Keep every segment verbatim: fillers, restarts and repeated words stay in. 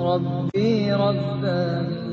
ربي رباني.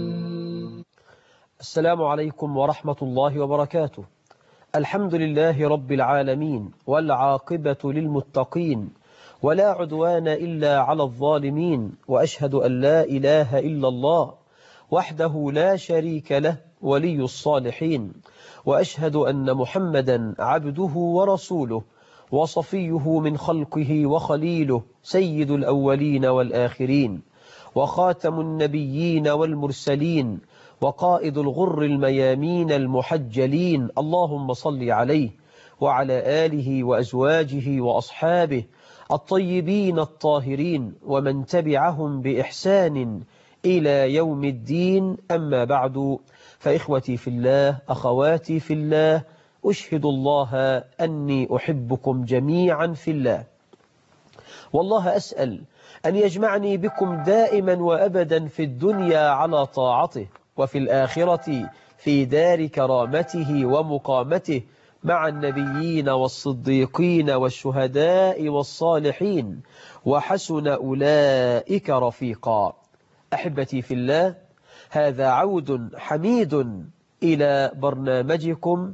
السلام عليكم ورحمة الله وبركاته. الحمد لله رب العالمين، والعاقبة للمتقين، ولا عدوان إلا على الظالمين، وأشهد أن لا إله إلا الله وحده لا شريك له ولي الصالحين، وأشهد أن محمدا عبده ورسوله وصفيه من خلقه وخليله، سيد الأولين والآخرين، وخاتم النبيين والمرسلين، وقائد الغر الميامين المحجلين. اللهم صل عليه وعلى آله وأزواجه وأصحابه الطيبين الطاهرين، ومن تبعهم بإحسان إلى يوم الدين. أما بعد، فإخوتي في الله، أخواتي في الله، أشهد الله أني أحبكم جميعا في الله، والله أسأل أن يجمعني بكم دائما وأبدا في الدنيا على طاعته، وفي الآخرة في دار كرامته ومقامته مع النبيين والصديقين والشهداء والصالحين، وحسن أولئك رفيقا. أحبتي في الله، هذا عود حميد إلى برنامجكم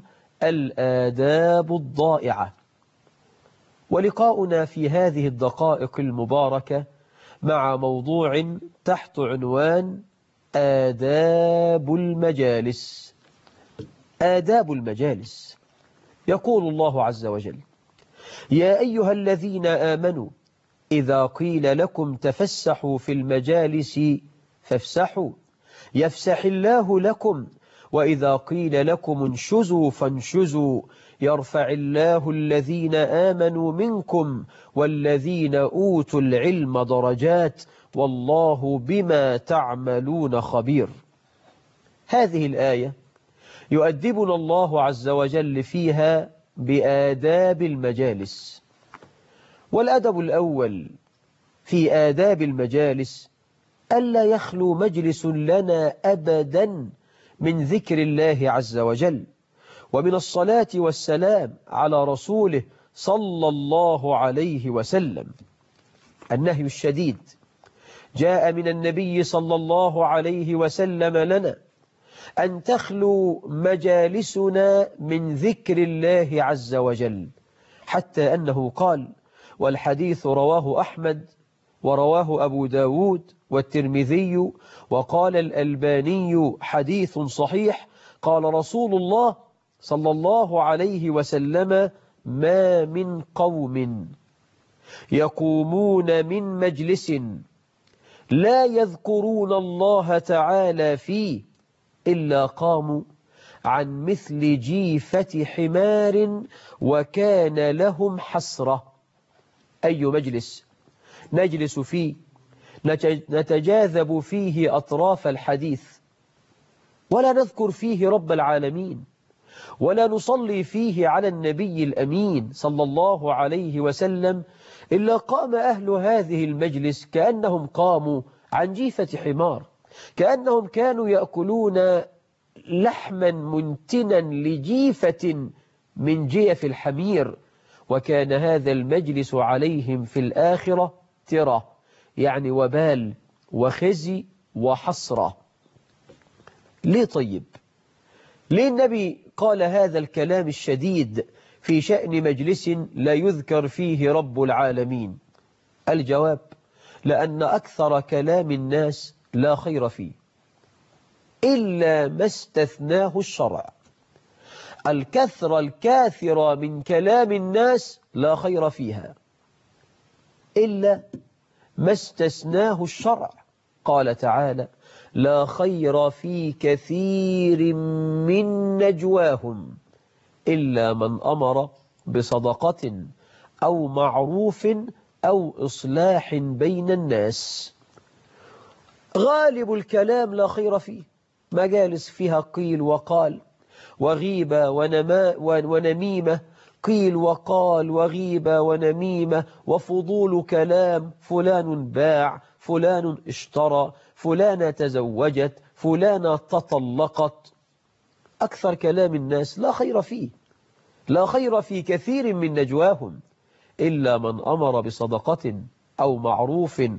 الآداب الضائعة، ولقاؤنا في هذه الدقائق المباركة مع موضوع تحت عنوان آداب المجالس. آداب المجالس. يقول الله عز وجل: يا أيها الذين آمنوا إذا قيل لكم تفسحوا في المجالس فافسحوا يفسح الله لكم، وإذا قيل لكم انشزوا فانشزوا يرفع الله الذين آمنوا منكم والذين أوتوا العلم درجات والله بما تعملون خبير. هذه الآية يؤدبنا الله عز وجل فيها بآداب المجالس. والأدب الأول في آداب المجالس ألا يخلو مجلس لنا أبدا من ذكر الله عز وجل، ومن الصلاة والسلام على رسوله صلى الله عليه وسلم. النهي الشديد جاء من النبي صلى الله عليه وسلم لنا أن تخلو مجالسنا من ذكر الله عز وجل، حتى أنه قال، والحديث رواه أحمد ورواه أبو داود والترمذي وقال الألباني حديث صحيح، قال رسول الله صلى الله عليه وسلم: ما من قوم يقومون من مجلس لا يذكرون الله تعالى فيه إلا قاموا عن مثل جيفة حمار وكان لهم حسرة. أي مجلس نجلس فيه نتجاذب فيه أطراف الحديث، ولا نذكر فيه رب العالمين، ولا نصلي فيه على النبي الأمين صلى الله عليه وسلم، إلا قام أهل هذه المجلس كأنهم قاموا عن جيفة حمار، كأنهم كانوا يأكلون لحما منتنا لجيفة من جيف الحمير، وكان هذا المجلس عليهم في الآخرة ترى، يعني وبال وخزي وحسرة. ليه طيب؟ ليه النبي قال هذا الكلام الشديد في شأن مجلس لا يذكر فيه رب العالمين؟ الجواب: لأن أكثر كلام الناس لا خير فيه إلا ما استثناه الشرع. الكثرة الكاثرة من كلام الناس لا خير فيها إلا ما استثناه الشرع. قال تعالى: لا خير في كثير من نجواهم إلا من أمر بصدقة أو معروف أو إصلاح بين الناس. غالب الكلام لا خير فيه، مجالس فيها قيل وقال وغيبة ونما ونميمة، قيل وقال وغيبة ونميمة وفضول كلام، فلان باع، فلان اشترى، فلانة تزوجت، فلانة تطلقت. أكثر كلام الناس لا خير فيه، لا خير في كثير من نجواهم إلا من أمر بصدقة أو معروف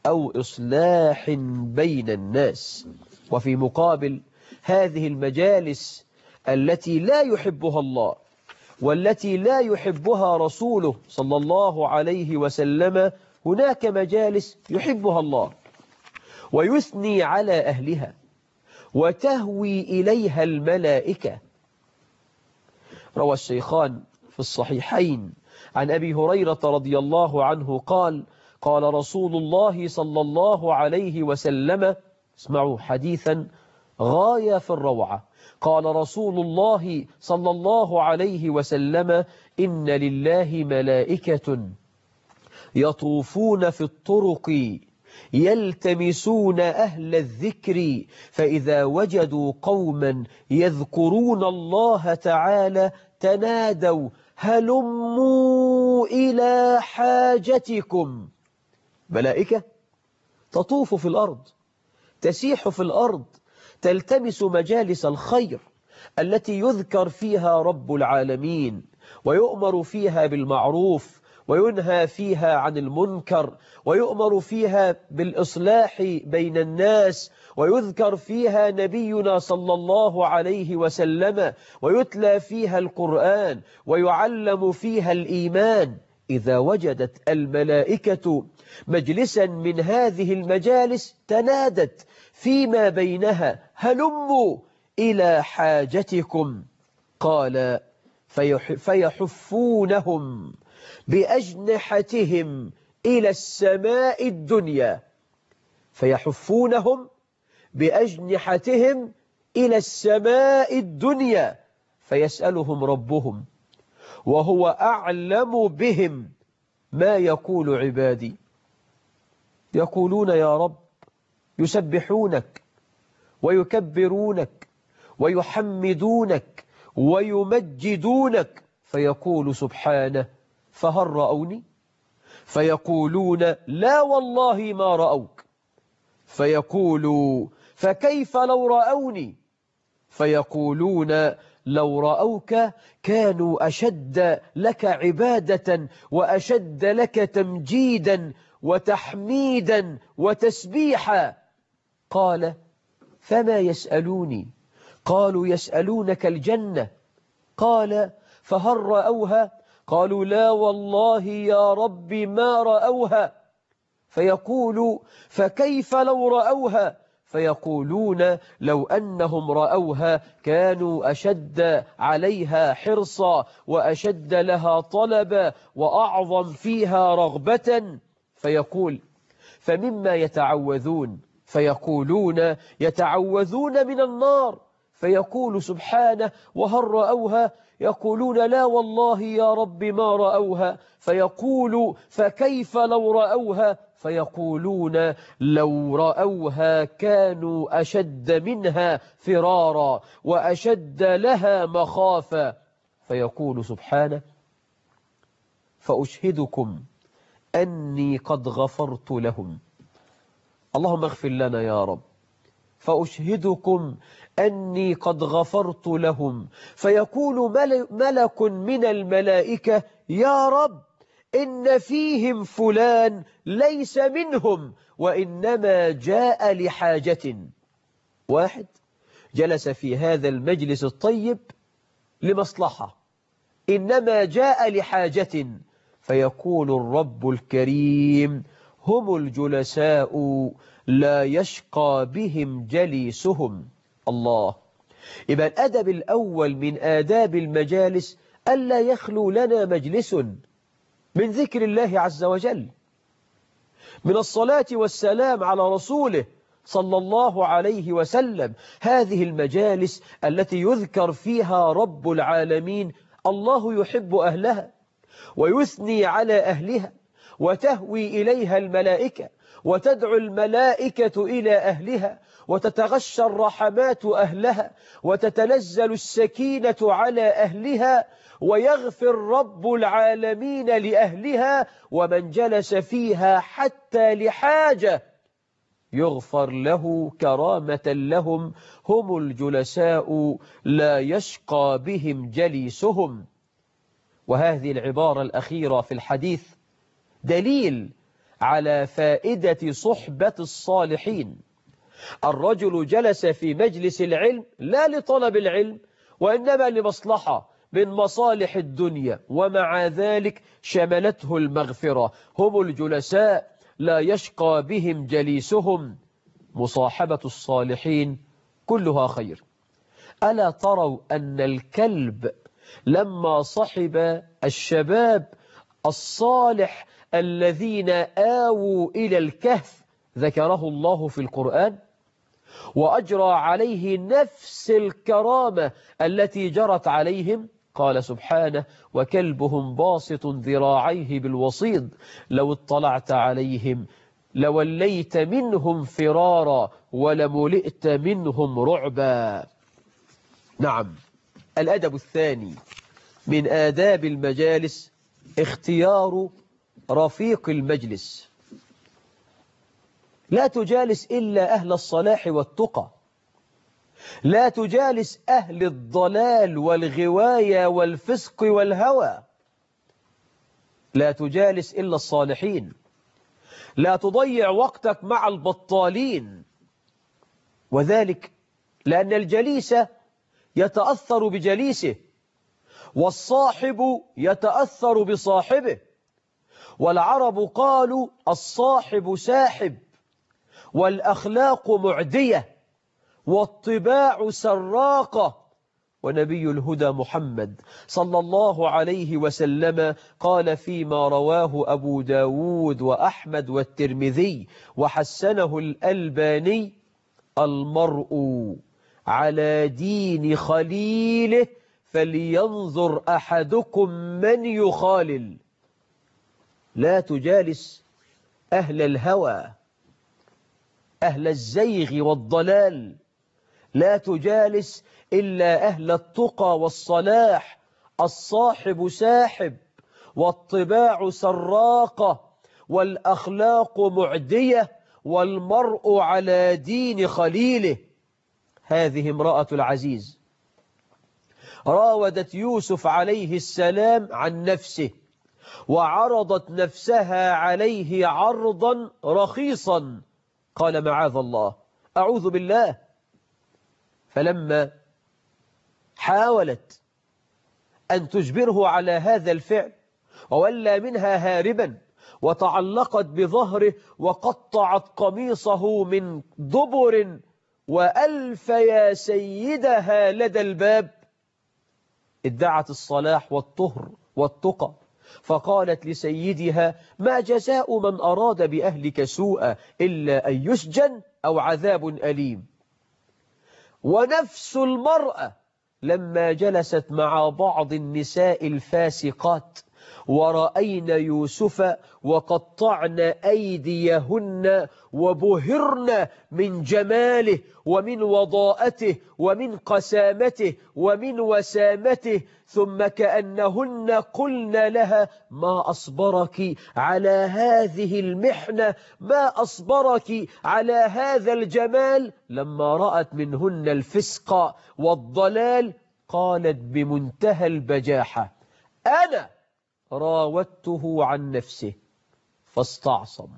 أو إصلاح بين الناس. وفي مقابل هذه المجالس التي لا يحبها الله والتي لا يحبها رسوله صلى الله عليه وسلم، هناك مجالس يحبها الله ويثني على أهلها وتهوي إليها الملائكة. روى الشيخان في الصحيحين عن أبي هريرة رضي الله عنه قال: قال رسول الله صلى الله عليه وسلم، اسمعوا حديثا غاية في الروعة، قال رسول الله صلى الله عليه وسلم: إن لله ملائكة يطوفون في الطرق يلتمسون أهل الذكر، فإذا وجدوا قوما يذكرون الله تعالى تنادوا هلموا إلى حاجتكم. ملائكة تطوف في الأرض، تسيح في الأرض، تلتمس مجالس الخير التي يذكر فيها رب العالمين ويؤمر فيها بالمعروف وينهى فيها عن المنكر، ويؤمر فيها بالإصلاح بين الناس، ويذكر فيها نبينا صلى الله عليه وسلم، ويتلى فيها القرآن، ويعلم فيها الإيمان. إذا وجدت الملائكة مجلسا من هذه المجالس تنادت فيما بينها هلموا إلى حاجتكم. قال: فيحفونهم بأجنحتهم إلى السماء الدنيا، فيحفونهم بأجنحتهم إلى السماء الدنيا، فيسألهم ربهم وهو أعلم بهم ما يقول عبادي. يقولون يا رب، يسبحونك ويكبرونك ويحمدونك ويمجدونك، فيقول سبحانه: فهل رأوني؟ فيقولون: لا والله ما رأوك. فيقول: فكيف لو رأوني؟ فيقولون: لو رأوك كانوا أشد لك عبادة وأشد لك تمجيدا وتحميدا وتسبيحا. قال: فما يسألوني؟ قالوا: يسألونك الجنة. قال: فهل رأوها؟ قالوا: لا والله يا رب ما رأوها. فيقول: فكيف لو رأوها؟ فيقولون: لو أنهم رأوها كانوا أشد عليها حرصا وأشد لها طلبا وأعظم فيها رغبة. فيقول: فمما يتعوذون؟ فيقولون: يتعوذون من النار. فيقول سبحانه: وهل رأوها؟ يقولون: لا والله يا رب ما رأوها. فيقول: فكيف لو رأوها؟ فيقولون: لو رأوها كانوا أشد منها فرارا وأشد لها مخافا. فيقول سبحانه: فأشهدكم أني قد غفرت لهم. اللهم اغفر لنا يا رب. فأشهدكم أني قد غفرت لهم. فيقول ملك من الملائكة: يا رب، إن فيهم فلان ليس منهم وإنما جاء لحاجة. واحد جلس في هذا المجلس الطيب لمصلحة، إنما جاء لحاجة. فيقول الرب الكريم: هم الجلساء لا يشقى بهم جليسهم. الله. يبقى الأدب الأول من آداب المجالس ألا يخلو لنا مجلس من ذكر الله عز وجل، من الصلاة والسلام على رسوله صلى الله عليه وسلم. هذه المجالس التي يذكر فيها رب العالمين الله يحب أهلها ويثني على أهلها، وتهوي إليها الملائكة، وتدعو الملائكة إلى أهلها، وتتغشى الرحمات أهلها، وتتنزل السكينة على أهلها، ويغفر رب العالمين لأهلها، ومن جلس فيها حتى لحاجة يغفر له كرامة لهم. هم الجلساء لا يشقى بهم جليسهم. وهذه العبارة الأخيرة في الحديث دليل على فائدة صحبة الصالحين. الرجل جلس في مجلس العلم لا لطلب العلم، وإنما لمصلحة من مصالح الدنيا، ومع ذلك شملته المغفرة. هم الجلساء لا يشقى بهم جليسهم، مصاحبة الصالحين كلها خير. ألا تروا أن الكلب لما صحب الشباب الصالح الذين آووا إلى الكهف ذكره الله في القرآن، وأجرى عليه نفس الكرامة التي جرت عليهم؟ قال سبحانه: وكلبهم باسط ذراعيه بالوصيد لو اطلعت عليهم لوليت منهم فرارا ولملئت منهم رعبا. نعم، الأدب الثاني من آداب المجالس اختيار رفيق المجلس. لا تجالس إلا أهل الصلاح والتقى، لا تجالس أهل الضلال والغواية والفسق والهوى، لا تجالس إلا الصالحين، لا تضيع وقتك مع البطالين. وذلك لأن الجليس يتأثر بجليسه، والصاحب يتأثر بصاحبه. والعرب قالوا: الصاحب ساحب، والأخلاق معدية، والطباع سراقة. ونبي الهدى محمد صلى الله عليه وسلم قال فيما رواه أبو داود وأحمد والترمذي وحسنه الألباني: المرء على دين خليله فلينظر أحدكم من يخالل. لا تجالس أهل الهوى، أهل الزيغ والضلال، لا تجالس إلا أهل التقى والصلاح. الصاحب ساحب، والطباع سراقة، والأخلاق معدية، والمرء على دين خليله. هذه امرأة العزيز راودت يوسف عليه السلام عن نفسه، وعرضت نفسها عليه عرضا رخيصا، قال: معاذ الله، أعوذ بالله. فلما حاولت أن تجبره على هذا الفعل وولى منها هاربا، وتعلقت بظهره وقطعت قميصه من دبر وألف يا سيدها لدى الباب، ادعت الصلاح والطهر والتقى، فقالت لسيدها: ما جزاء من أراد بأهلك سوءا إلا أن يسجن أو عذاب أليم. ونفس المرأة لما جلست مع بعض النساء الفاسقات ورأين يوسف وقطعن أيديهن وبهرن من جماله ومن وضاءته ومن قسامته ومن وسامته، ثم كأنهن قلن لها: ما أصبرك على هذه المحنة، ما أصبرك على هذا الجمال، لما رأت منهن الفسق والضلال قالت بمنتهى البجاحة: أنا راودته عن نفسه فاستعصم.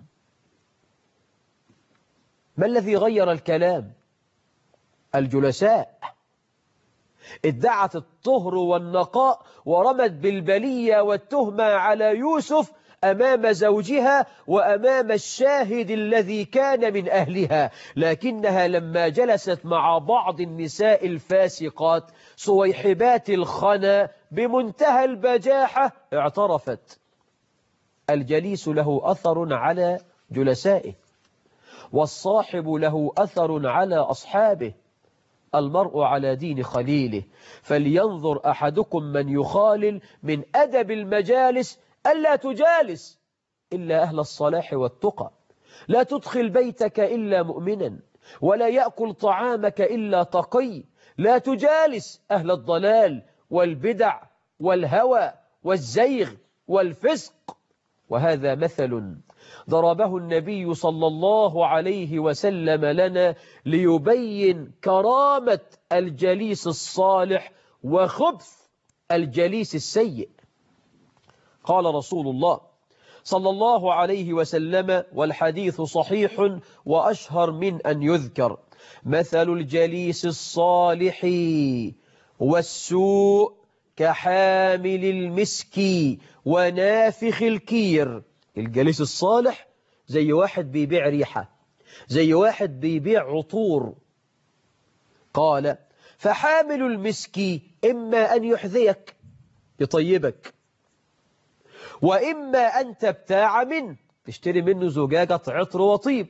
ما الذي غير الكلام؟ الجلساء. ادعت الطهر والنقاء ورمت بالبلية والتهمة على يوسف أمام زوجها وأمام الشاهد الذي كان من أهلها، لكنها لما جلست مع بعض النساء الفاسقات صويحبات الخنا بمنتهى البجاحة اعترفت. الجليس له أثر على جلسائه، والصاحب له أثر على أصحابه. المرء على دين خليله فلينظر أحدكم من يخالل. من أدب المجالس ألا تجالس إلا أهل الصلاح والتقى، لا تدخل بيتك إلا مؤمنا، ولا يأكل طعامك إلا تقي، لا تجالس أهل الضلال والبدع والهوى والزيغ والفسق. وهذا مثل ضربه النبي صلى الله عليه وسلم لنا ليبين كرامة الجليس الصالح وخبث الجليس السيء. قال رسول الله صلى الله عليه وسلم، والحديث صحيح وأشهر من أن يذكر: مثل الجليس الصالح والسوء كحامل المسك ونافخ الكير. الجليس الصالح زي واحد بيبيع ريحة، زي واحد بيبيع عطور. قال: فحامل المسك إما أن يحذيك يطيبك، وإما أن تبتاع منه تشتري منه زجاجة عطر وطيب،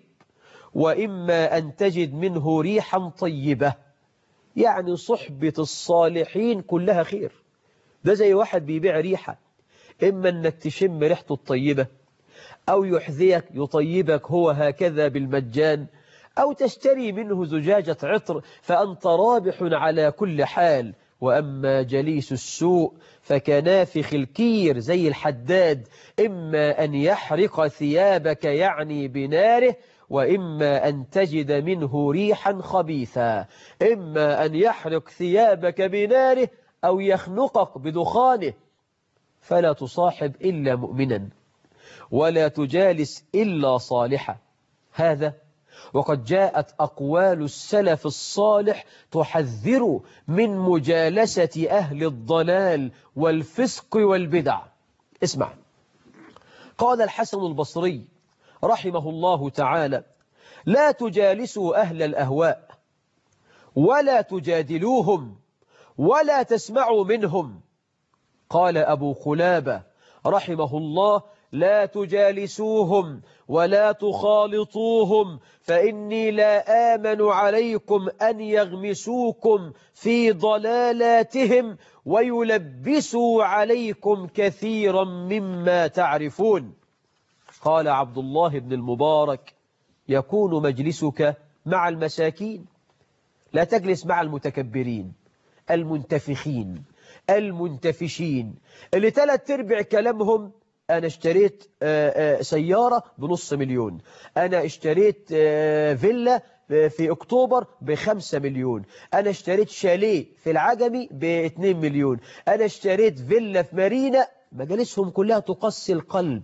وإما أن تجد منه ريحا طيبة. يعني صحبة الصالحين كلها خير. ده زي واحد بيبيع ريحة، إما أنك تشم ريحته الطيبة، أو يحذيك يطيبك هو هكذا بالمجان، أو تشتري منه زجاجة عطر، فأنت رابح على كل حال. وأما جليس السوء فكنافخ الكير، زي الحداد، إما أن يحرق ثيابك يعني بناره، وإما أن تجد منه ريحا خبيثا. إما أن يحرق ثيابك بناره أو يخنقك بدخانه. فلا تصاحب إلا مؤمنا، ولا تجالس إلا صالحا. هذا وقد جاءت أقوال السلف الصالح تحذر من مجالسة أهل الضلال والفسق والبدع. اسمع، قال الحسن البصري رحمه الله تعالى: لا تجالسوا أهل الأهواء، ولا تجادلوهم، ولا تسمعوا منهم. قال أبو قلابة رحمه الله: لا تجالسوهم ولا تخالطوهم، فإني لا آمن عليكم أن يغمسوكم في ضلالاتهم ويلبسوا عليكم كثيرا مما تعرفون. قال عبد الله بن المبارك: يكون مجلسك مع المساكين، لا تجلس مع المتكبرين المنتفخين المنتفشين اللي ثلاث ارباع كلامهم: أنا اشتريت سيارة بنص مليون، أنا اشتريت فيلا في أكتوبر بخمسة مليون، أنا اشتريت شاليه في العجمي باثنين مليون، أنا اشتريت فيلا في مارينا. مجالسهم كلها تقسي القلب،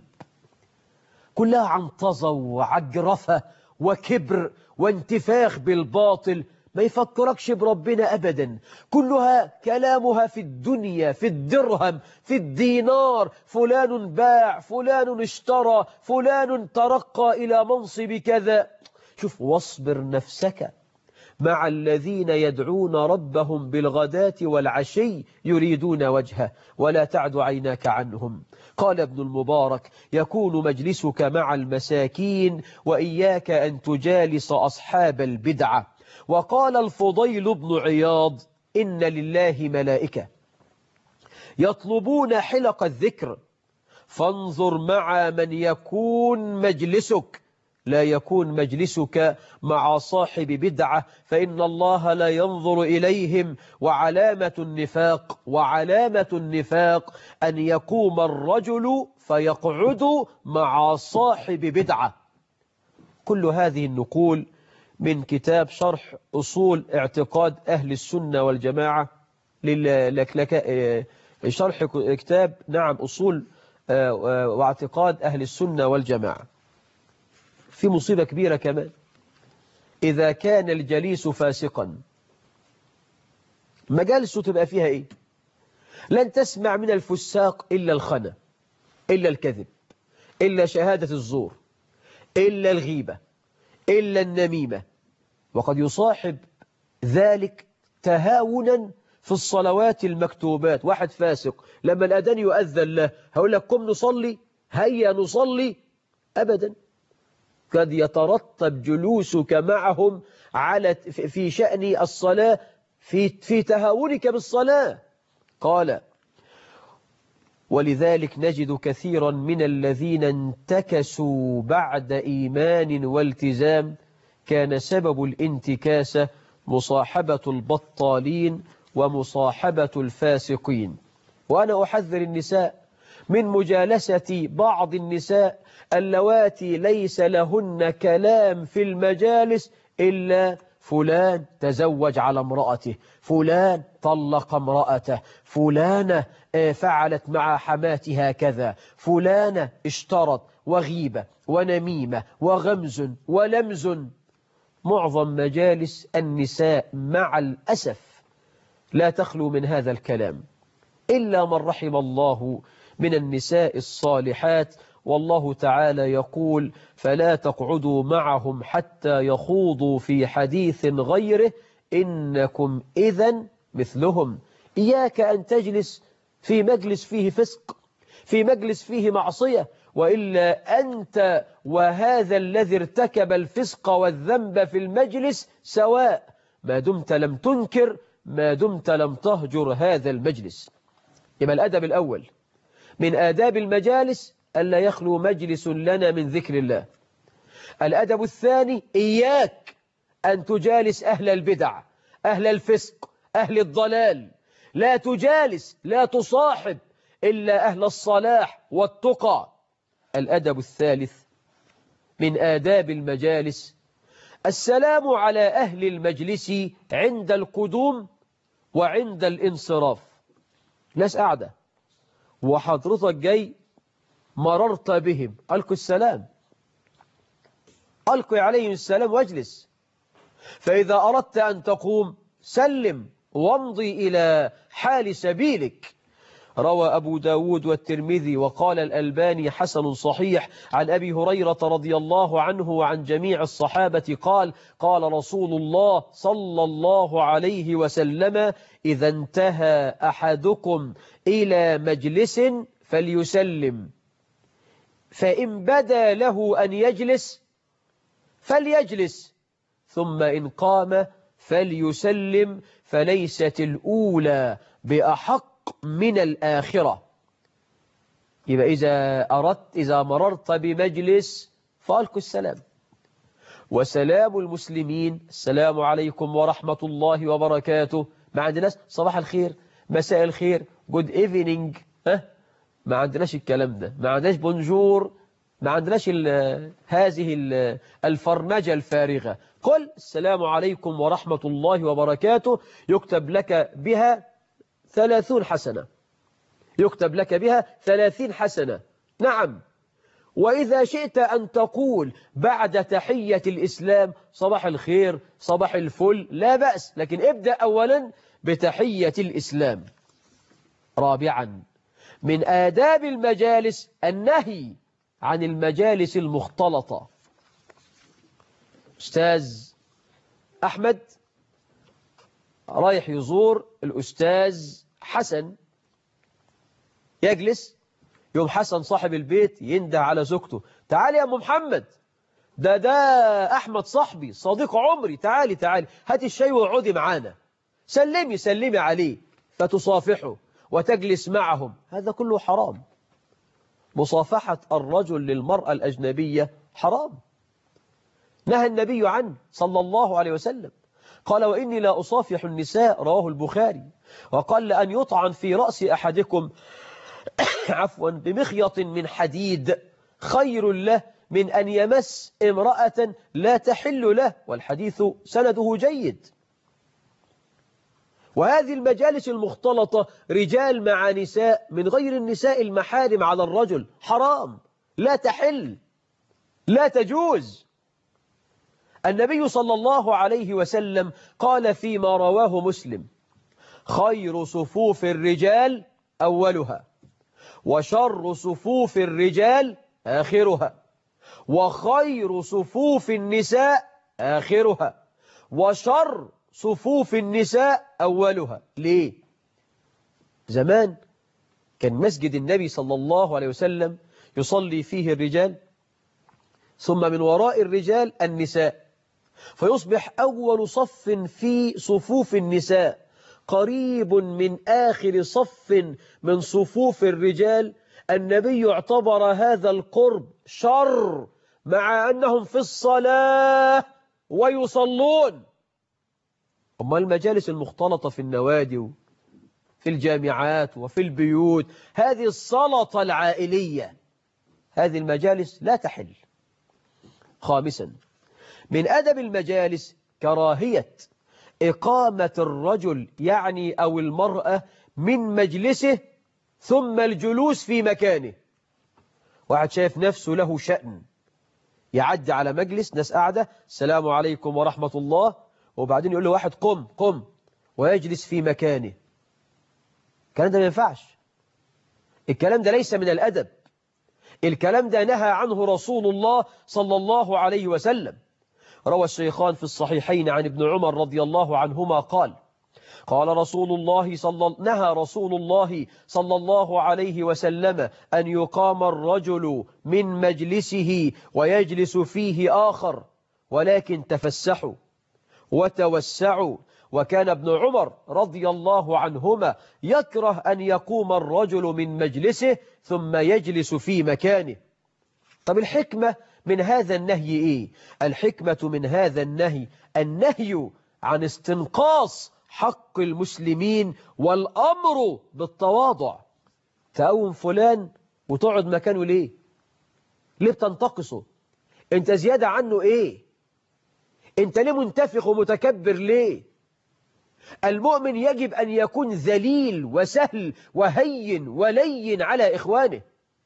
كلها عنطزة وعجرفة وكبر وانتفاخ بالباطل، ما يفكركش بربنا أبدا. كلها كلامها في الدنيا، في الدرهم، في الدينار، فلان باع، فلان اشترى، فلان ترقى إلى منصب كذا. شوف: واصبر نفسك مع الذين يدعون ربهم بالغداة والعشي يريدون وجهه ولا تعد عيناك عنهم. قال ابن المبارك: يكون مجلسك مع المساكين، وإياك أن تجالس أصحاب البدعة. وقال الفضيل بن عياض: إن لله ملائكة يطلبون حلق الذكر، فانظر مع من يكون مجلسك، لا يكون مجلسك مع صاحب بدعة، فإن الله لا ينظر إليهم. وعلامة النفاق وعلامة النفاق أن يقوم الرجل فيقعد مع صاحب بدعة. كل هذه النقول من كتاب شرح أصول اعتقاد أهل السنة والجماعة، لك لك شرح كتاب نعم أصول واعتقاد أهل السنة والجماعة. في مصيبة كبيرة كمان: إذا كان الجليس فاسقا، مجالسه تبقى فيها إيه؟ لن تسمع من الفساق إلا الخنا، إلا الكذب، إلا شهادة الزور، إلا الغيبة، إلا النميمة. وقد يصاحب ذلك تهاونا في الصلوات المكتوبات. واحد فاسق لما الأذان يؤذن له هقول لك: قم نصلي، هيا نصلي. أبدا، قد يترتب جلوسك معهم على في شأن الصلاة في في تهاونك بالصلاة. قال: ولذلك نجد كثيرا من الذين انتكسوا بعد إيمان والتزام كان سبب الانتكاسة مصاحبة البطالين ومصاحبة الفاسقين. وأنا أحذر النساء من مجالسة بعض النساء اللواتي ليس لهن كلام في المجالس إلا فلان تزوج على امرأته، فلان طلق امرأته، فلانة فعلت مع حماتها كذا، فلانة اشترت، وغيبة ونميمة وغمز ولمز. معظم مجالس النساء مع الأسف لا تخلو من هذا الكلام، إلا من رحم الله من النساء الصالحات. والله تعالى يقول: فلا تقعدوا معهم حتى يخوضوا في حديث غيره إنكم إذن مثلهم. إياك أن تجلس في مجلس فيه فسق، في مجلس فيه معصية، وإلا أنت وهذا الذي ارتكب الفسق والذنب في المجلس سواء، ما دمت لم تنكر، ما دمت لم تهجر هذا المجلس. يبقى الأدب الأول من آداب المجالس ألا يخلو مجلس لنا من ذكر الله. الأدب الثاني: إياك أن تجالس أهل البدع، أهل الفسق، أهل الضلال. لا تجالس، لا تصاحب إلا أهل الصلاح والتقى. الأدب الثالث من آداب المجالس: السلام على أهل المجلس عند القدوم وعند الانصراف. ناس قاعدة وحضرتك جاي مررت بهم، ألقوا السلام، ألقوا عليهم السلام واجلس. فإذا أردت أن تقوم سلم وامضي إلى حال سبيلك. روى أبو داود والترمذي وقال الألباني حسن صحيح عن أبي هريرة رضي الله عنه وعن جميع الصحابة قال: قال رسول الله صلى الله عليه وسلم: إذا انتهى أحدكم إلى مجلس فليسلم، فإن بدا له أن يجلس فليجلس، ثم إن قام فليسلم، فليست الأولى بأحق من الآخرة. يبقى إذا أردت، إذا مررت بمجلس فألقوا السلام. وسلام المسلمين: السلام عليكم ورحمة الله وبركاته. ما عندناش صباح الخير، مساء الخير، good evening، ها؟ ما عندناش الكلام ده، ما عندناش بونجور، ما عندناش ال هذه ال الفرنجة الفارغة. قل السلام عليكم ورحمة الله وبركاته، يكتب لك بها ثلاثون حسنة، يكتب لك بها ثلاثين حسنة. نعم. وإذا شئت أن تقول بعد تحية الإسلام صباح الخير، صباح الفل، لا بأس، لكن ابدأ أولا بتحية الإسلام. رابعا من آداب المجالس النهي عن المجالس المختلطة. أستاذ أحمد رايح يزور الأستاذ حسن، يجلس، يوم حسن صاحب البيت ينده على زوجته: تعالي يا أم محمد، ده ده أحمد صاحبي صديق عمري، تعالي تعالي هاتي الشاي واقعدي معانا، سلمي سلمي عليه، فتصافحه وتجلس معهم. هذا كله حرام. مصافحة الرجل للمرأة الأجنبية حرام، نهى النبي عنه صلى الله عليه وسلم، قال: وإني لا أصافح النساء، رواه البخاري. وقال: لأن يطعن في رأس أحدكم عفوا بمخيط من حديد خير له من أن يمس امرأة لا تحل له. والحديث سنده جيد. وهذه المجالس المختلطة رجال مع نساء من غير النساء المحارم على الرجل حرام، لا تحل، لا تجوز. النبي صلى الله عليه وسلم قال فيما رواه مسلم: خير صفوف الرجال أولها، وشر صفوف الرجال آخرها، وخير صفوف النساء آخرها، وشر صفوف النساء أولها. ليه؟ زمان كان مسجد النبي صلى الله عليه وسلم يصلي فيه الرجال، ثم من وراء الرجال النساء، فيصبح أول صف في صفوف النساء قريب من آخر صف من صفوف الرجال. النبي اعتبر هذا القرب شر، مع أنهم في الصلاة ويصلون. أما المجالس المختلطة في النوادي وفي الجامعات وفي البيوت، هذه السلطة العائلية، هذه المجالس لا تحل. خامسا من أدب المجالس كراهية إقامة الرجل يعني أو المرأة من مجلسه ثم الجلوس في مكانه. واحد شايف نفسه له شأن، يعدي على مجلس ناس قاعدة السلام عليكم ورحمة الله، وبعدين يقول له واحد قم قم ويجلس في مكانه. الكلام ده ما ينفعش، الكلام ده ليس من الأدب، الكلام ده نهى عنه رسول الله صلى الله عليه وسلم. روى الشيخان في الصحيحين عن ابن عمر رضي الله عنهما قال قال رسول الله صلى نهى رسول الله صلى الله عليه وسلم أن يقام الرجل من مجلسه ويجلس فيه آخر، ولكن تفسحوا وتوسعوا. وكان ابن عمر رضي الله عنهما يكره أن يقوم الرجل من مجلسه ثم يجلس في مكانه. طب الحكمة من هذا النهي إيه؟ الحكمة من هذا النهي النهي عن استنقاص حق المسلمين والأمر بالتواضع. تقوم فلان وتقعد مكانه ليه؟ ليه بتنتقصه؟ انت زيادة عنه ايه؟ انت ليه منتفخ ومتكبر ليه؟ المؤمن يجب أن يكون ذليل وسهل وهين ولين على إخوانه.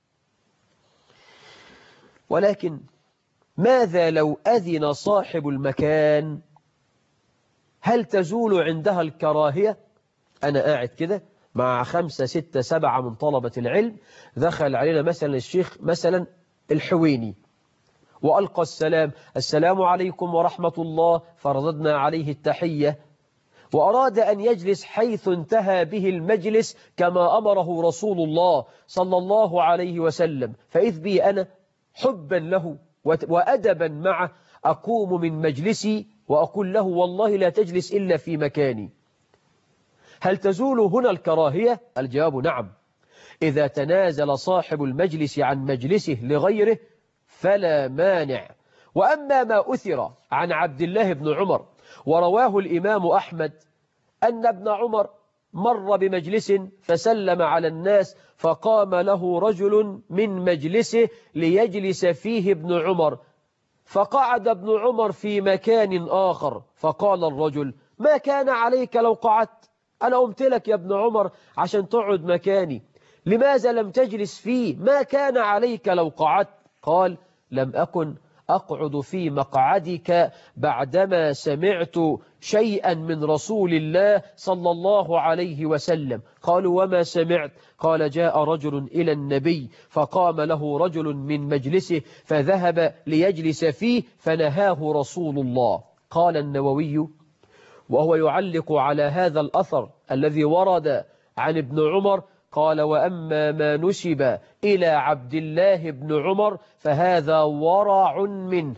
ولكن ماذا لو أذن صاحب المكان؟ هل تزول عندها الكراهية؟ أنا قاعد كده مع خمسة ستة سبعة من طلبة العلم، دخل علينا مثلا الشيخ مثلا الحويني وألقى السلام السلام عليكم ورحمة الله، فرددنا عليه التحية، وأراد أن يجلس حيث انتهى به المجلس كما أمره رسول الله صلى الله عليه وسلم، فإذ بي أنا حبا له وأدبا معه أقوم من مجلسي وأقول له والله لا تجلس إلا في مكاني. هل تزول هنا الكراهية؟ الجواب نعم، إذا تنازل صاحب المجلس عن مجلسه لغيره فلا مانع. وأما ما أثر عن عبد الله بن عمر ورواه الإمام أحمد أن ابن عمر مر بمجلس فسلم على الناس فقام له رجل من مجلسه ليجلس فيه ابن عمر، فقعد ابن عمر في مكان آخر، فقال الرجل ما كان عليك لو قعدت؟ أنا قمت لك يا ابن عمر عشان تقعد مكاني، لماذا لم تجلس فيه؟ ما كان عليك لو قعدت؟ قال لم أكن أقعد في مقعدك بعدما سمعت شيئا من رسول الله صلى الله عليه وسلم. قالوا وما سمعت؟ قال جاء رجل إلى النبي فقام له رجل من مجلسه فذهب ليجلس فيه فنهاه رسول الله. قال النووي وهو يعلق على هذا الأثر الذي ورد عن ابن عمر، قال وأما ما نسب إلى عبد الله بن عمر فهذا ورع منه،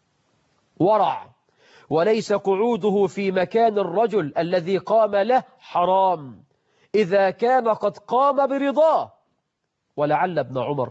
ورع، وليس قعوده في مكان الرجل الذي قام له حرام إذا كان قد قام برضاه. ولعل ابن عمر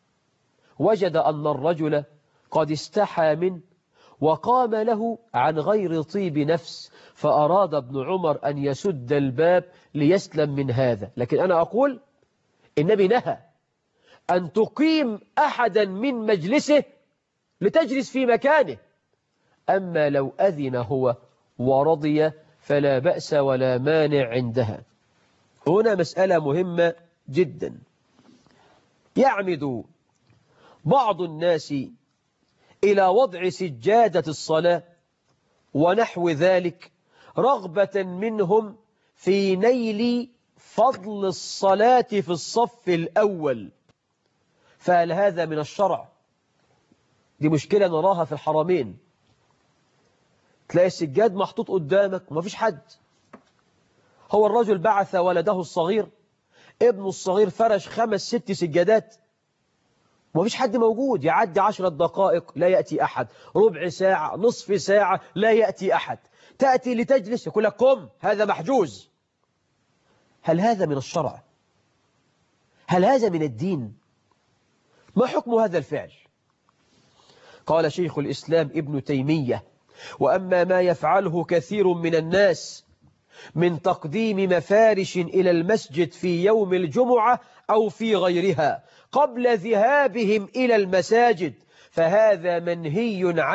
وجد أن الرجل قد استحى منه وقام له عن غير طيب نفس، فأراد ابن عمر أن يسد الباب ليسلم من هذا. لكن أنا أقول النبي نهى أن تقيم أحدا من مجلسه لتجلس في مكانه، أما لو أذن هو ورضي فلا بأس ولا مانع عندها. هنا مسألة مهمة جدا. يعمد بعض الناس إلى وضع سجادة الصلاة ونحو ذلك رغبة منهم في نيل فضل الصلاة في الصف الأول، فهل هذا من الشرع؟ دي مشكلة نراها في الحرمين، تلاقي السجاد محطوط قدامك وما فيش حد. هو الرجل بعث ولده الصغير، ابنه الصغير فرش خمس ست سجادات وما فيش حد موجود، يعدي عشرة دقائق لا يأتي أحد، ربع ساعة نصف ساعة لا يأتي أحد، تأتي لتجلس يقول لك قم هذا محجوز. هل هذا من الشرع؟ هل هذا من الدين؟ ما حكم هذا الفعل؟ قال شيخ الإسلام ابن تيمية وأما ما يفعله كثير من الناس من تقديم مفارش إلى المسجد في يوم الجمعة أو في غيرها قبل ذهابهم إلى المساجد فهذا منهي عنه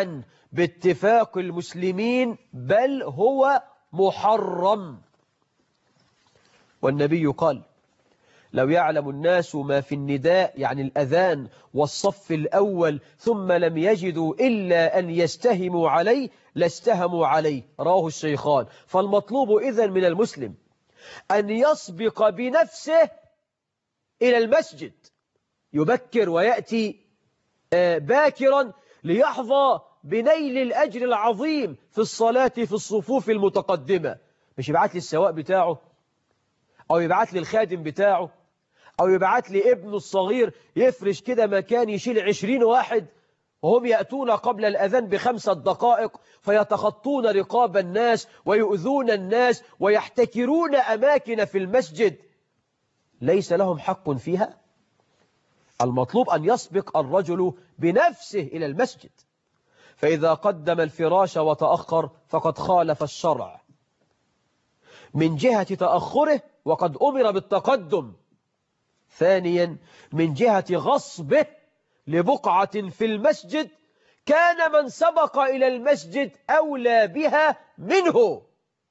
باتفاق المسلمين، بل هو محرم. والنبي قال: لو يعلم الناس ما في النداء، يعني الأذان والصف الأول، ثم لم يجدوا إلا أن يستهموا عليه لاستهموا عليه. رواه الشيخان. فالمطلوب إذن من المسلم أن يسبق بنفسه إلى المسجد، يبكر ويأتي باكرا ليحظى بنيل الأجر العظيم في الصلاة في الصفوف المتقدمة. مش يبعت لي السواق بتاعه، أو يبعت لي الخادم بتاعه، أو يبعت لي ابنه الصغير يفرش كده مكان يشيل عشرين واحد، وهم يأتون قبل الأذان بخمسة دقائق فيتخطون رقاب الناس ويؤذون الناس ويحتكرون أماكن في المسجد ليس لهم حق فيها. المطلوب أن يسبق الرجل بنفسه إلى المسجد، فإذا قدم الفراش وتأخر فقد خالف الشرع من جهة تأخره، وقد أمر بالتقدم. ثانيا، من جهة غصبه لبقعة في المسجد، كان من سبق إلى المسجد أولى بها منه.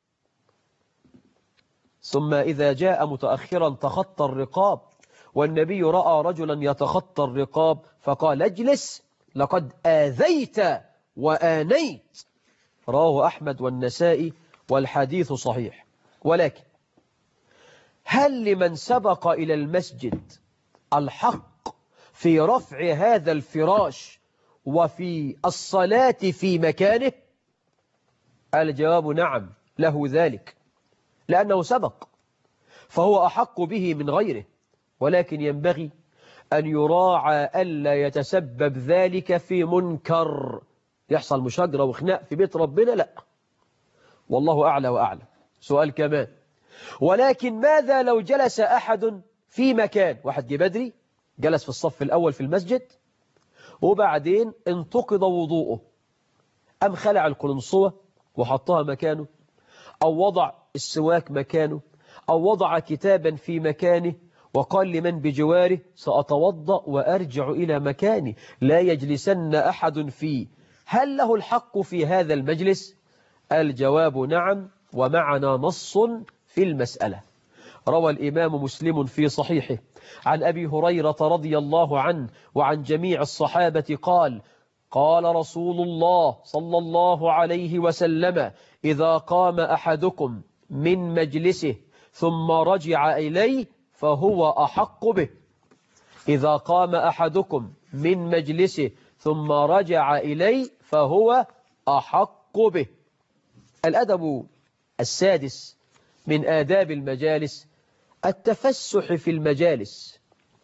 ثم إذا جاء متأخرا تخطى الرقاب، والنبي رأى رجلا يتخطى الرقاب فقال: اجلس لقد آذيت وآنيت. رواه أحمد والنسائي والحديث صحيح. ولكن هل لمن سبق إلى المسجد الحق في رفع هذا الفراش وفي الصلاة في مكانه؟ الجواب نعم، له ذلك، لأنه سبق فهو أحق به من غيره. ولكن ينبغي أن يراعى ألا يتسبب ذلك في منكر، يحصل مشاجرة وخناق في بيت ربنا، لا، والله أعلى وأعلم. سؤال كمان: ولكن ماذا لو جلس أحد في مكان، واحد جه بدري جلس في الصف الأول في المسجد، وبعدين انتقض وضوءه، أم خلع القلنصوة وحطها مكانه، أو وضع السواك مكانه، أو وضع كتابا في مكانه، وقال لمن بجواره: سأتوضأ وأرجع إلى مكاني، لا يجلسن أحد فيه، هل له الحق في هذا المجلس؟ الجواب نعم، ومعنا نص في المسألة. روى الإمام مسلم في صحيحه عن أبي هريرة رضي الله عنه وعن جميع الصحابة قال: قال رسول الله صلى الله عليه وسلم: إذا قام أحدكم من مجلسه ثم رجع إليه فهو أحق به. إذا قام أحدكم من مجلسه ثم رجع إليه فهو أحق به. الأدب السادس من آداب المجالس التفسح في المجالس.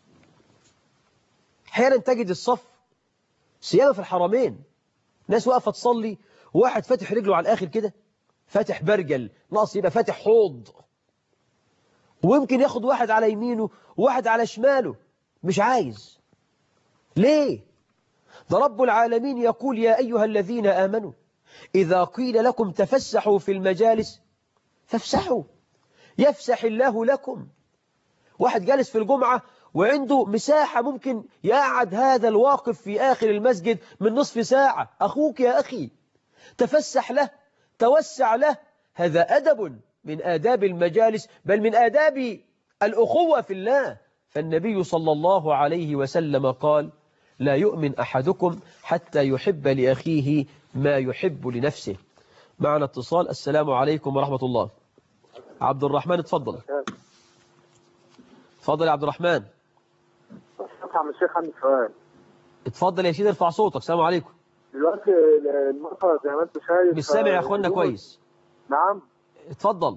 أحيانا تجد الصف سيما في الحرمين ناس واقفة تصلي، وواحد فاتح رجله على الآخر كده، فاتح برجل، ناقص يبقى فاتح حوض، ويمكن ياخد واحد على يمينه وواحد على شماله، مش عايز. ليه؟ ده رب العالمين يقول: يا أيها الذين آمنوا إذا قيل لكم تفسحوا في المجالس فافسحوا يفسح الله لكم. واحد جالس في الجمعة وعنده مساحة ممكن يقعد هذا الواقف في آخر المسجد من نصف ساعة، أخوك يا أخي، تفسح له، توسع له. هذا أدب من آداب المجالس، بل من آداب الأخوة في الله. فالنبي صلى الله عليه وسلم قال: لا يؤمن أحدكم حتى يحب لأخيه ما يحب لنفسه. معنا اتصال. السلام عليكم ورحمة الله. عبد الرحمن، اتفضل. اتفضل يا عبد الرحمن. عم الشيخ عندي سؤال. اتفضل يا سيدي، ارفع صوتك. السلام عليكم. دلوقتي المرأة زي ما انت شايف مش سامع يا اخوانا كويس. نعم. اتفضل.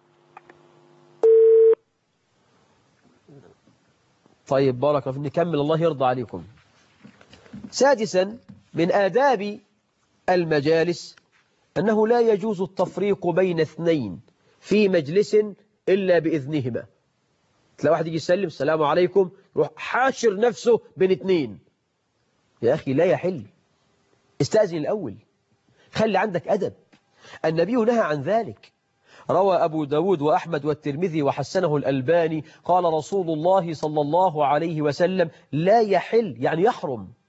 طيب بارك الله فيك، نكمل الله يرضى عليكم. سادسا من آداب المجالس أنه لا يجوز التفريق بين اثنين في مجلس إلا بإذنهما. تلاقي واحد يجي يسلم: السلام عليكم، يروح حاشر نفسه بين اثنين. يا أخي لا يحل، استأذن الأول، خلي عندك أدب. النبي نهى عن ذلك. روى أبو داود وأحمد والترمذي وحسنه الألباني قال رسول الله صلى الله عليه وسلم: لا يحل، يعني يحرم،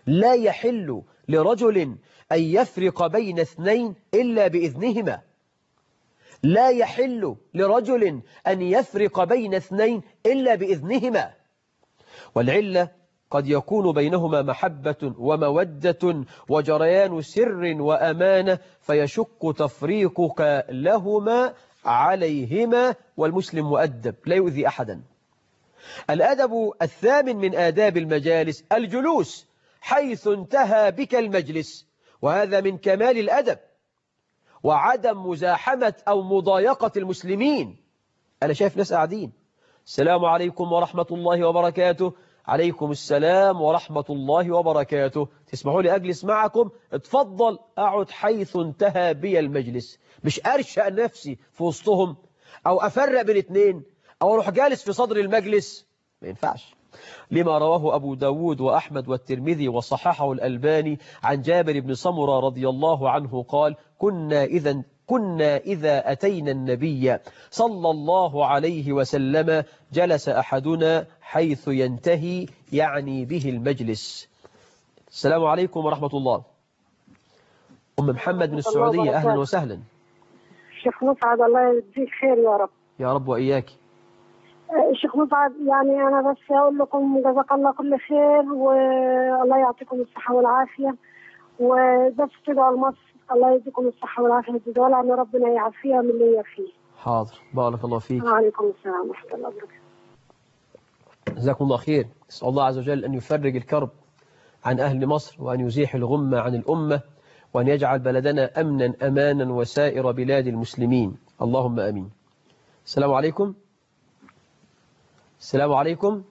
لا يحل لرجل أن يفرق بين اثنين إلا بإذنهما. لا يحل لرجل أن يفرق بين اثنين إلا بإذنهما. والعلة قد يكون بينهما محبة ومودة وجريان سر وأمانة فيشق تفريقك لهما عليهما، والمسلم مؤدب لا يؤذي أحدا. الأدب الثامن من آداب المجالس الجلوس حيث انتهى بك المجلس، وهذا من كمال الأدب وعدم مزاحمة أو مضايقة المسلمين. أنا شايف ناس قاعدين، السلام عليكم ورحمة الله وبركاته. عليكم السلام ورحمة الله وبركاته. تسمحوا لي أجلس معكم؟ اتفضل أقعد حيث انتهى بي المجلس، مش أرشأ نفسي في وسطهم أو أفرق بين اثنين أو أروح جالس في صدر المجلس، ما ينفعش. لما رواه أبو داود وأحمد والترمذي وصححه الألباني عن جابر بن سمرة رضي الله عنه قال: كنا إذا كنا إذا أتينا النبي صلى الله عليه وسلم جلس أحدنا حيث ينتهي، يعني به المجلس. السلام عليكم ورحمة الله. أم محمد من السعودية، أهلا وسهلا. شيخ مسعد الله يجزيك خير يا رب. يا رب وإياك. شيخ مسعد، يعني أنا بس أقول لكم جزاك الله كل خير والله يعطيكم الصحة والعافية، وبس تدعوا لمصر الله يديكم الصحة والعافية، تدعوا لها أن ربنا يعافيها من اللي هي فيه. حاضر، بارك الله فيك. وعليكم السلام ورحمة الله وبركاته. جزاكم الله خير. أسأل الله عز وجل أن يفرج الكرب عن أهل مصر، وأن يزيح الغمة عن الأمة، وأن يجعل بلدنا أمنا أمانا وسائر بلاد المسلمين، اللهم أمين. السلام عليكم. السلام عليكم.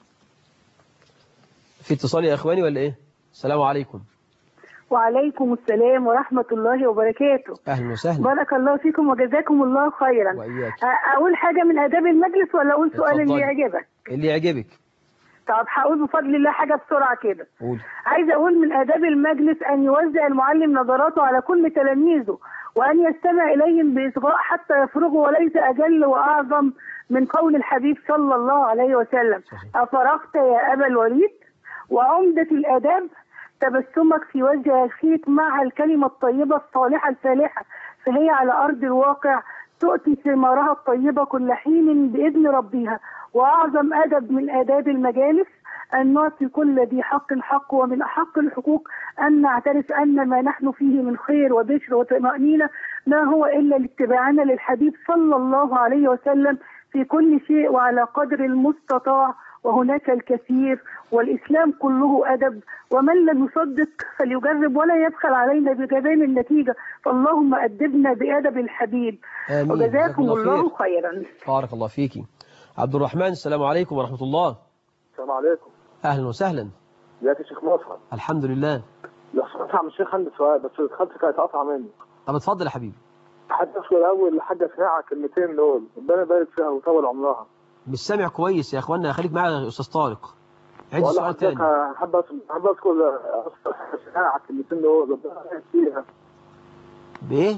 في اتصال يا أخواني ولا إيه؟ السلام عليكم. وعليكم السلام ورحمة الله وبركاته. أهلا وسهلا. بارك الله فيكم وجزاكم الله خيرا. وإياك. أقول حاجة من آداب المجلس ولا أقول سؤال اللي يعجبك؟ اللي يعجبك. طب هقول بفضل الله حاجة بسرعة كده. قول. عايزة أقول من آداب المجلس أن يوزع المعلم نظراته على كل تلاميذه، وأن يستمع إليهم بإصغاء حتى يفرغوا، وليس أجل وأعظم من قول الحبيب صلى الله عليه وسلم: أفرغت يا أبا الوليد؟ وعمدة الآداب تبسمك في وجه أخيك مع الكلمة الطيبة الصالحة الفالحة، فهي على أرض الواقع تؤتي ثمارها الطيبة كل حين بإذن ربها. وأعظم أدب من آداب المجالس أن نعطي كل ذي حق حق، ومن أحق الحقوق أن نعترف أن ما نحن فيه من خير وبشر وطمأنينة ما هو إلا لاتباعنا للحبيب صلى الله عليه وسلم في كل شيء وعلى قدر المستطاع، وهناك الكثير، والإسلام كله أدب، ومن لم يصدق فليجرب ولا يبخل علينا بجبان النتيجة، فاللهم أدبنا بأدب الحبيب. آمين. وجزاكم الله, الله خير. خيرا. بارك الله فيكي. عبد الرحمن، السلام عليكم ورحمة الله. السلام عليكم. أهلا وسهلا. ازيك يا شيخ مسعد؟ الحمد لله. لو سمحت عم الشيخ عندي سؤال، بس دخلت كانت قطعة مني. طب اتفضل يا حبيبي. حد أسأل الأول لحاجة سماعة الكلمتين دول، ربنا يبارك فيها ويطول عمرها. مش سامع كويس يا اخوانا، خليك معايا يا استاذ طارق. عندي سؤال تاني. حابب حابب اذكر ساعة الكلمتين دول، ربنا يبارك فيها. بايه؟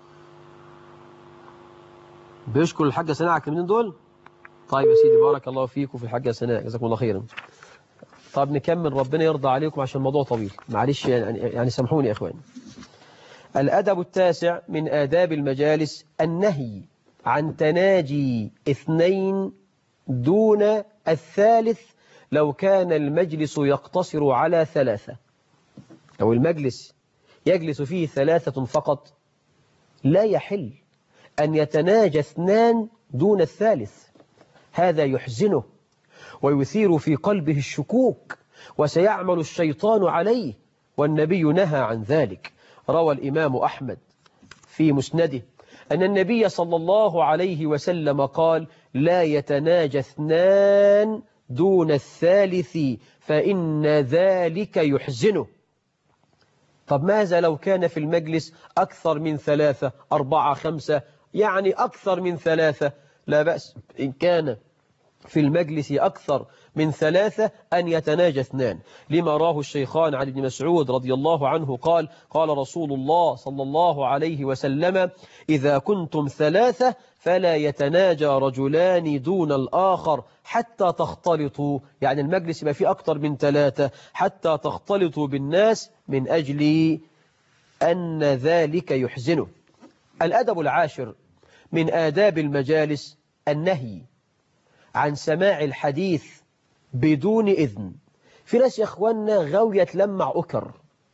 بيشكر الحاجة سناء على الكلمتين دول؟ طيب يا سيدي، بارك الله فيك وفي الحاجة سناء، جزاكم الله خيرا. طب نكمل، ربنا يرضى عليكم عشان الموضوع طويل، معلش يعني, يعني سامحوني يا اخواني. الأدب التاسع من آداب المجالس النهي عن تناجي اثنين دون الثالث لو كان المجلس يقتصر على ثلاثة. لو المجلس يجلس فيه ثلاثة فقط لا يحل أن يتناجى اثنان دون الثالث، هذا يحزنه ويثير في قلبه الشكوك وسيعمل الشيطان عليه، والنبي نهى عن ذلك. روى الإمام أحمد في مسنده أن النبي صلى الله عليه وسلم قال: لا يتناجى اثنان دون الثالث فإن ذلك يحزنه. طب ماذا لو كان في المجلس أكثر من ثلاثة، أربعة، خمسة، يعني أكثر من ثلاثة؟ لا بأس إن كان في المجلس أكثر من ثلاثة أن يتناجى اثنان، لما راه الشيخان عن ابن مسعود رضي الله عنه قال قال رسول الله صلى الله عليه وسلم: إذا كنتم ثلاثة فلا يتناجى رجلان دون الآخر حتى تختلطوا، يعني المجلس يبقى فيه أكثر من ثلاثة حتى تختلطوا بالناس من أجل أن ذلك يحزنه. الأدب العاشر من آداب المجالس النهي عن سماع الحديث بدون إذن. في ناس يا أخوانا غاوية تلمع أكر،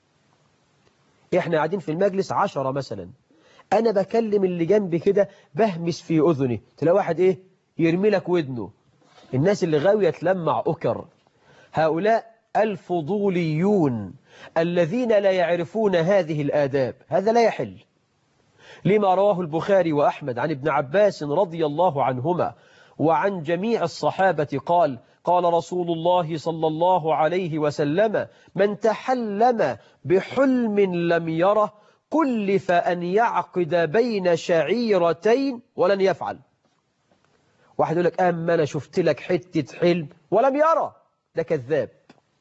إحنا قاعدين في المجلس عشرة مثلا، أنا بكلم اللي جنبي كده بهمس في أذني، تلاقي واحد إيه يرمي لك ودنه. الناس اللي غاوية تلمع أكر هؤلاء الفضوليون الذين لا يعرفون هذه الآداب، هذا لا يحل. لما رواه البخاري وأحمد عن ابن عباس رضي الله عنهما وعن جميع الصحابة قال قال رسول الله صلى الله عليه وسلم: من تحلم بحلم لم يره كلف أن يعقد بين شعيرتين ولن يفعل. واحد يقول لك أما أنا شفت لك حتة حلم ولم يرى، ده كذاب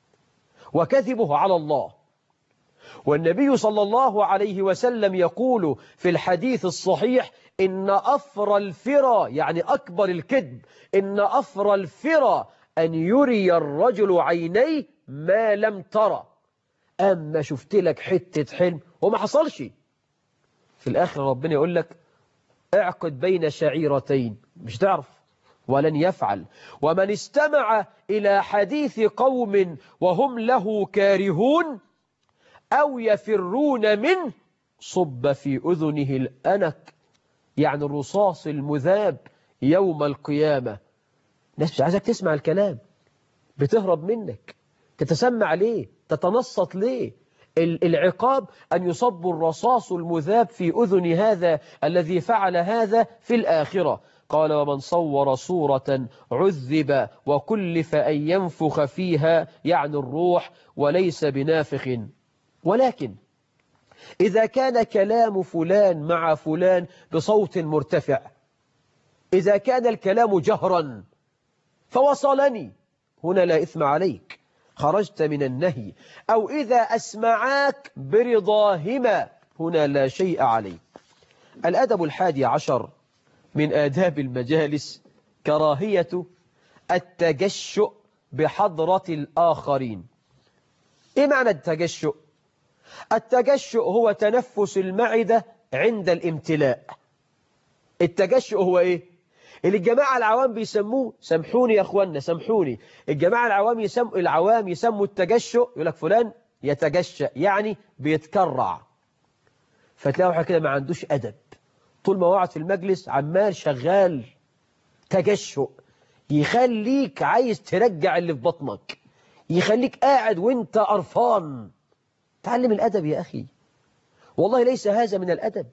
وكذبه على الله. والنبي صلى الله عليه وسلم يقول في الحديث الصحيح: إن أفر الفرى، يعني أكبر الكذب، إن أفر الفرى أن يري الرجل عينيه ما لم ترى. أما شفت لك حتة حلم وما حصلش، في الآخر ربنا يقول لك اعقد بين شعيرتين، مش تعرف ولن يفعل. ومن استمع إلى حديث قوم وهم له كارهون أو يفرون منه صب في أذنه الأنك، يعني الرصاص المذاب يوم القيامة. ناس مش عايزك تسمع الكلام، بتهرب منك، تتسمع ليه، تتنصت ليه؟ العقاب أن يصب الرصاص المذاب في أذن هذا الذي فعل هذا في الآخرة. قال: ومن صور صورة عذب وكلف أن ينفخ فيها، يعني الروح، وليس بنافخ. ولكن إذا كان كلام فلان مع فلان بصوت مرتفع، إذا كان الكلام جهرا فوصلني، هنا لا إثم عليك، خرجت من النهي. أو إذا أسمعاك برضاهما، هنا لا شيء عليك. الأدب الحادي عشر من آداب المجالس كراهية التجشؤ بحضرة الآخرين. إيه معنى التجشؤ؟ التجشؤ هو تنفس المعدة عند الامتلاء. التجشؤ هو إيه؟ اللي الجماعة العوام بيسموه، سامحوني يا أخوانا سامحوني، الجماعة العوام يسموا العوام يسموا التجشؤ، يقول لك فلان يتجشأ، يعني بيتكرع. فتلاقوا واحد كده ما عندوش أدب، طول ما قاعد في المجلس عمال شغال تجشؤ، يخليك عايز ترجع اللي في بطنك، يخليك قاعد وانت قرفان. تعلم الأدب يا أخي، والله ليس هذا من الأدب.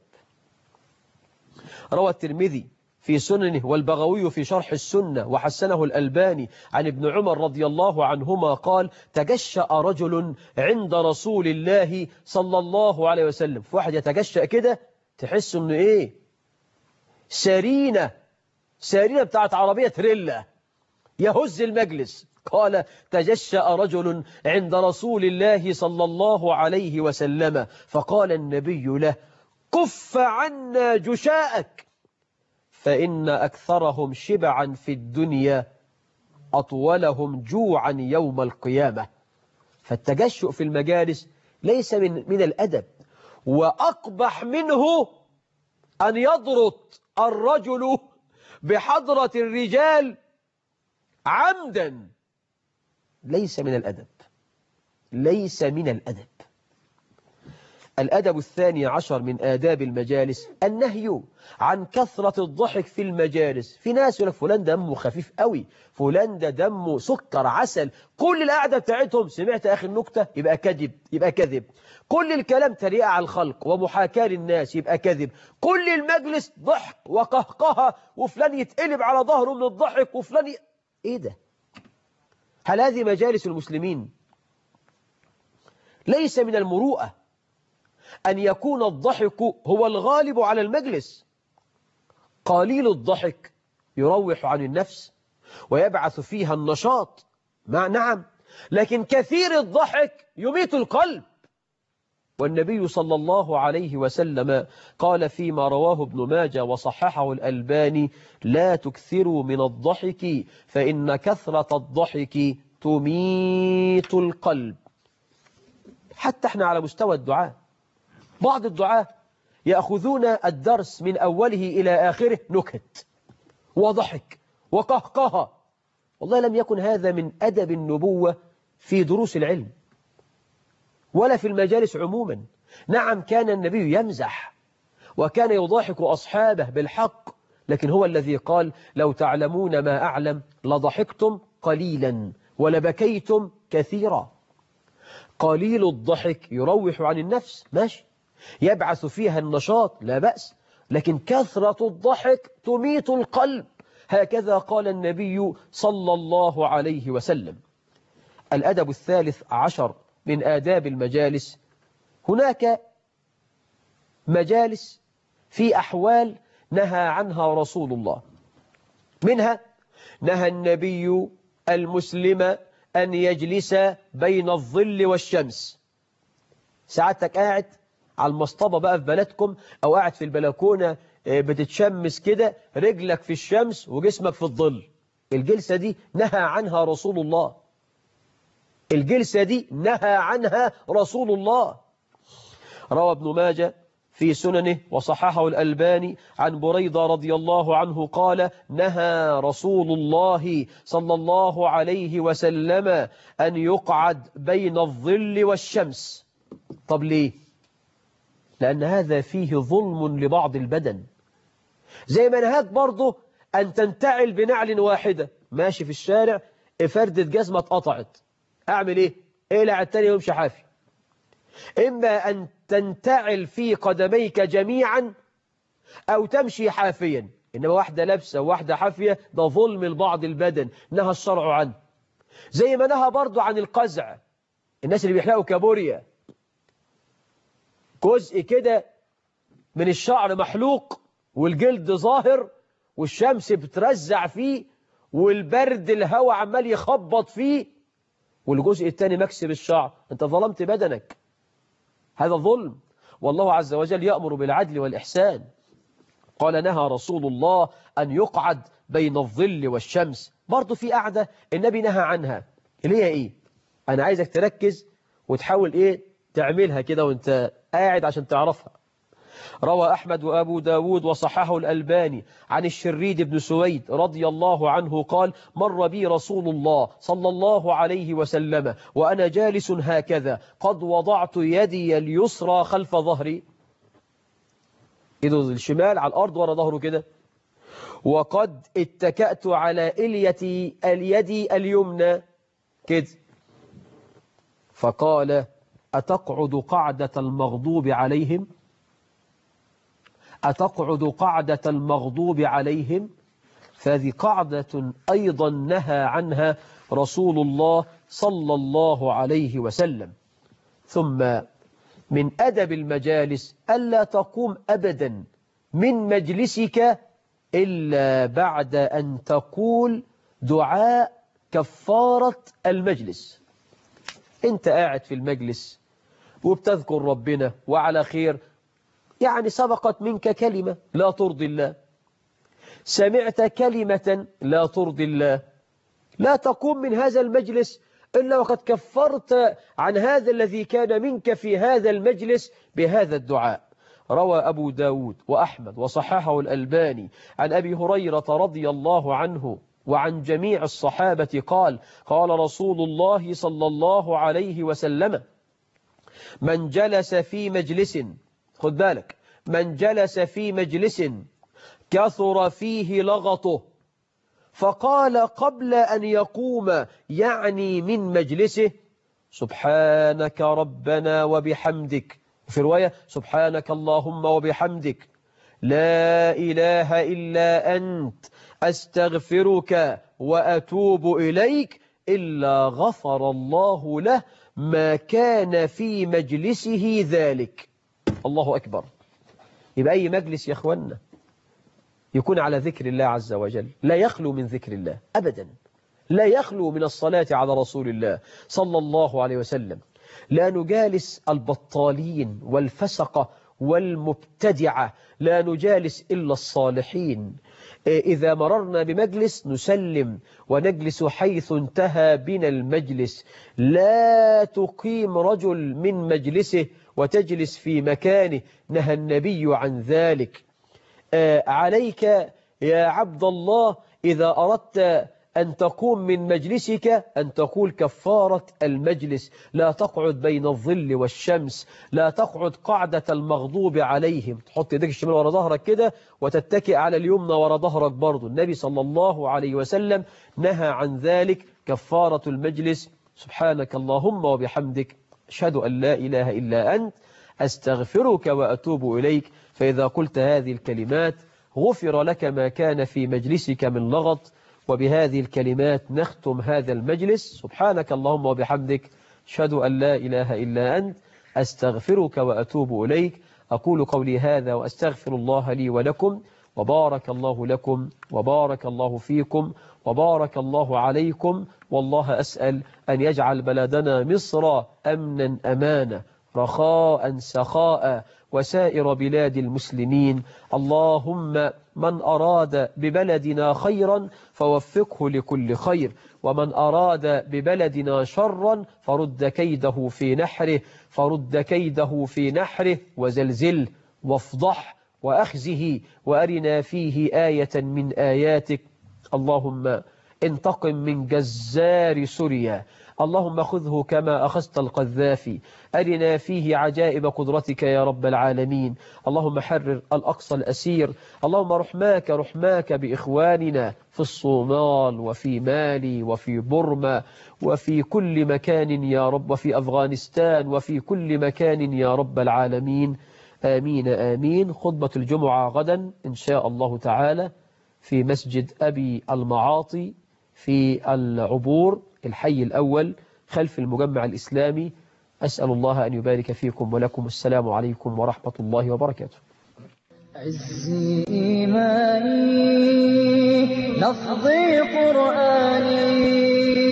روى الترمذي في سننه والبغوي في شرح السنة وحسنه الألباني عن ابن عمر رضي الله عنهما قال: تجشأ رجل عند رسول الله صلى الله عليه وسلم. في واحد يتجشأ كده تحس انه ايه، سرينة سرينة بتاعت عربية تريلا، يهز المجلس. قال: تجشأ رجل عند رسول الله صلى الله عليه وسلم، فقال النبي له: كف عنا جشاءك، فإن أكثرهم شبعا في الدنيا أطولهم جوعا يوم القيامة. فالتجشؤ في المجالس ليس من, من الأدب. وأقبح منه أن يضرط الرجل بحضرة الرجال عمدا، ليس من الأدب، ليس من الأدب. الأدب الثاني عشر من آداب المجالس النهي عن كثرة الضحك في المجالس. في ناس يقول لك فلان دمه خفيف قوي، فلان ده دمه سكر عسل، كل القعدة بتاعتهم سمعت آخر نكتة يبقى كذب، يبقى كذب، كل الكلام تريقة على الخلق ومحاكاة للناس يبقى كذب، كل المجلس ضحك وقهقهة، وفلان يتقلب على ظهره من الضحك، وفلان ي... إيه ده؟ هل هذه مجالس المسلمين؟ ليس من المروءة أن يكون الضحك هو الغالب على المجلس. قليل الضحك يروح عن النفس، ويبعث فيها النشاط، مع نعم، لكن كثير الضحك يميت القلب. والنبي صلى الله عليه وسلم قال فيما رواه ابن ماجه وصححه الألباني: لا تكثروا من الضحك فإن كثرة الضحك تميت القلب. حتى احنا على مستوى الدعاء، بعض الدعاء يأخذون الدرس من أوله إلى آخره نكت وضحك وقهقه. والله لم يكن هذا من أدب النبوة في دروس العلم ولا في المجالس عموما. نعم، كان النبي يمزح وكان يضاحك أصحابه بالحق، لكن هو الذي قال: لو تعلمون ما أعلم لضحكتم قليلا ولبكيتم كثيرا. قليل الضحك يروح عن النفس، ماشي، يبعث فيها النشاط، لا بأس، لكن كثرة الضحك تميت القلب. هكذا قال النبي صلى الله عليه وسلم. الأدب الثالث عشر من آداب المجالس: هناك مجالس في أحوال نهى عنها رسول الله. منها: نهى النبي المسلم أن يجلس بين الظل والشمس. ساعتك قاعد على المصطبة بقى في بلدكم، أو قاعد في البلكونة بتتشمس كده، رجلك في الشمس وجسمك في الظل. الجلسة دي نهى عنها رسول الله. الجلسة دي نهى عنها رسول الله. روى ابن ماجه في سننه وصححه الألباني عن بريدة رضي الله عنه قال: نهى رسول الله صلى الله عليه وسلم أن يقعد بين الظل والشمس. طب ليه؟ لأن هذا فيه ظلم لبعض البدن. زي ما نهاك برضه أن تنتعل بنعل واحدة، ماشي في الشارع فردة جزمة اتقطعت، أعمل إيه؟ إقلع التاني وامشي حافي. إما أن تنتعل في قدميك جميعا أو تمشي حافيا. إنما واحدة لابسة وواحدة حافية ده ظلم لبعض البدن، نهى الشرع عنه. زي ما نهى برضه عن القزع، الناس اللي بيحلقوا كابوريا، جزء كده من الشعر محلوق والجلد ظاهر والشمس بترزع فيه والبرد الهواء عمال يخبط فيه، والجزء الثاني مكسر الشعر. انت ظلمت بدنك، هذا ظلم. والله عز وجل يأمر بالعدل والإحسان. قال: نهى رسول الله أن يقعد بين الظل والشمس. برضو في قعدة النبي نهى عنها، اللي هي إيه؟ أنا عايزك تركز وتحاول إيه تعملها كده وانت قاعد عشان تعرفها. روى أحمد وأبو داود وصححه الألباني عن الشريد بن سويد رضي الله عنه قال: مر بي رسول الله صلى الله عليه وسلم وأنا جالس هكذا، قد وضعت يدي اليسرى خلف ظهري، إيده الشمال على الأرض ورا ظهره كده، وقد اتكأت على إليتي اليدي اليمنى كده. فقال: أتقعد قعدة المغضوب عليهم؟ أتقعد قعدة المغضوب عليهم؟ فهذه قعدة أيضا نهى عنها رسول الله صلى الله عليه وسلم. ثم من أدب المجالس ألا تقوم أبدا من مجلسك إلا بعد أن تقول دعاء كفارة المجلس. أنت قاعد في المجلس وبتذكر ربنا وعلى خير، يعني سبقت منك كلمة لا ترضي الله، سمعت كلمة لا ترضي الله، لا تقوم من هذا المجلس إلا وقد كفرت عن هذا الذي كان منك في هذا المجلس بهذا الدعاء. روى أبو داود وأحمد وصححه الألباني عن أبي هريرة رضي الله عنه وعن جميع الصحابة قال: قال رسول الله صلى الله عليه وسلم: من جلس في مجلس، خد بالك، من جلس في مجلس كثر فيه لغطه فقال قبل أن يقوم يعني من مجلسه: سبحانك ربنا وبحمدك، في رواية: سبحانك اللهم وبحمدك، لا إله إلا أنت، أستغفرك وأتوب إليك، إلا غفر الله له ما كان في مجلسه ذلك. الله أكبر. يبقى أي مجلس يا أخوانا يكون على ذكر الله عز وجل، لا يخلو من ذكر الله أبدا، لا يخلو من الصلاة على رسول الله صلى الله عليه وسلم. لا نجالس البطالين والفسقة والمبتدعة، لا نجالس إلا الصالحين. إذا مررنا بمجلس نسلم ونجلس حيث انتهى بنا المجلس. لا تقيم رجل من مجلسه وتجلس في مكانه، نهى النبي عن ذلك. عليك يا عبد الله إذا أردت أن تقوم من مجلسك أن تقول كفارة المجلس. لا تقعد بين الظل والشمس، لا تقعد قعدة المغضوب عليهم، تحط يدك الشمال ورا ظهرك كده وتتكئ على اليمنى ورا ظهرك برضو. النبي صلى الله عليه وسلم نهى عن ذلك. كفارة المجلس سبحانك اللهم وبحمدك أشهد أن لا إله إلا أنت أستغفرك وأتوب إليك. فإذا قلت هذه الكلمات غفر لك ما كان في مجلسك من لغط. وبهذه الكلمات نختم هذا المجلس. سبحانك اللهم وبحمدك أشهد أن لا إله إلا أنت أستغفرك وأتوب إليك. أقول قولي هذا وأستغفر الله لي ولكم، وبارك الله لكم وبارك الله فيكم وبارك الله عليكم. والله أسأل أن يجعل بلدنا مصر أمنا أمانا رخاء سخاء وسائر بلاد المسلمين. اللهم من أراد ببلدنا خيرا فوفقه لكل خير، ومن أراد ببلدنا شرا فرد كيده في نحره فرد كيده في نحره وزلزل وافضح وأخزه وأرنا فيه آية من آياتك. اللهم انتقم من جزار سوريا، اللهم خذه كما أخذت القذافي، أرنا فيه عجائب قدرتك يا رب العالمين. اللهم حرر الأقصى الأسير. اللهم رحماك رحماك بإخواننا في الصومال وفي مالي وفي بورما وفي كل مكان يا رب، وفي أفغانستان وفي كل مكان يا رب العالمين. آمين آمين. خطبة الجمعة غدا إن شاء الله تعالى في مسجد أبي المعاطي في العبور الحي الأول خلف المجمع الإسلامي. أسأل الله أن يبارك فيكم ولكم. السلام عليكم ورحمة الله وبركاته. عزي إيماني لفظي قرآني